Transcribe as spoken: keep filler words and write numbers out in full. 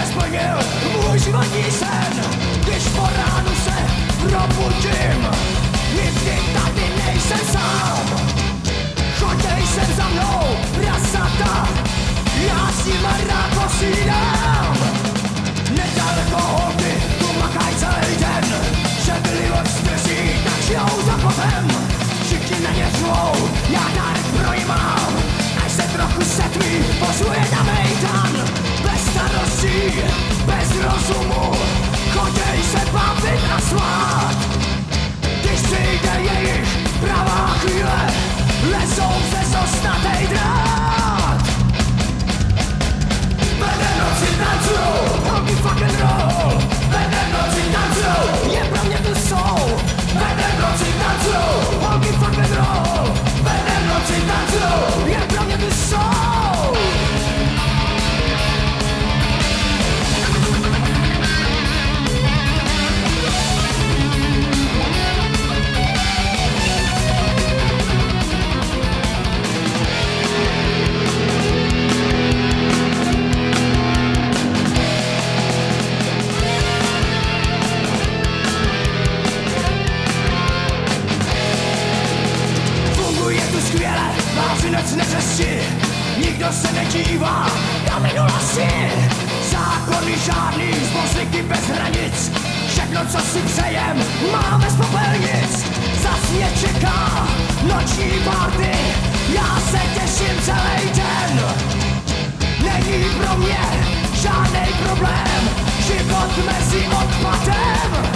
se splnil můj životní sen, když po ránu se probudím, nikdy tady nejsem sám. Choděj sem za mnou, prasata, já s nima rád posídám. Nedaleko holky, tu makaj celý den, že byli odstrží, tak žijou za plotem. Všichni na ně řvou, já dárek pro ně mám, až se trochu setví, pozvuje na mejdan. Bez starostí, bez rozumu, choděj se bavit a svát. Když přijde jejich pravá chvíle, lezou se zosnatej drát. Vede noci tancujou, honky fucking roll. Vede noci tancujou, je pro mě tu jsou. Vede noci tancujou, honky fucking roll. Vede noci tancujou, je pro mě tu jsou. Vážinec neřesti, nikdo se nedívá na minulosti. Zákony žádný, zbožníky bez hranic, všechno, co si přejem, máme z popelnic. Zas mě čeká noční party, já se těším celý den. Není pro mě žádnej problém, život mezi odpadem.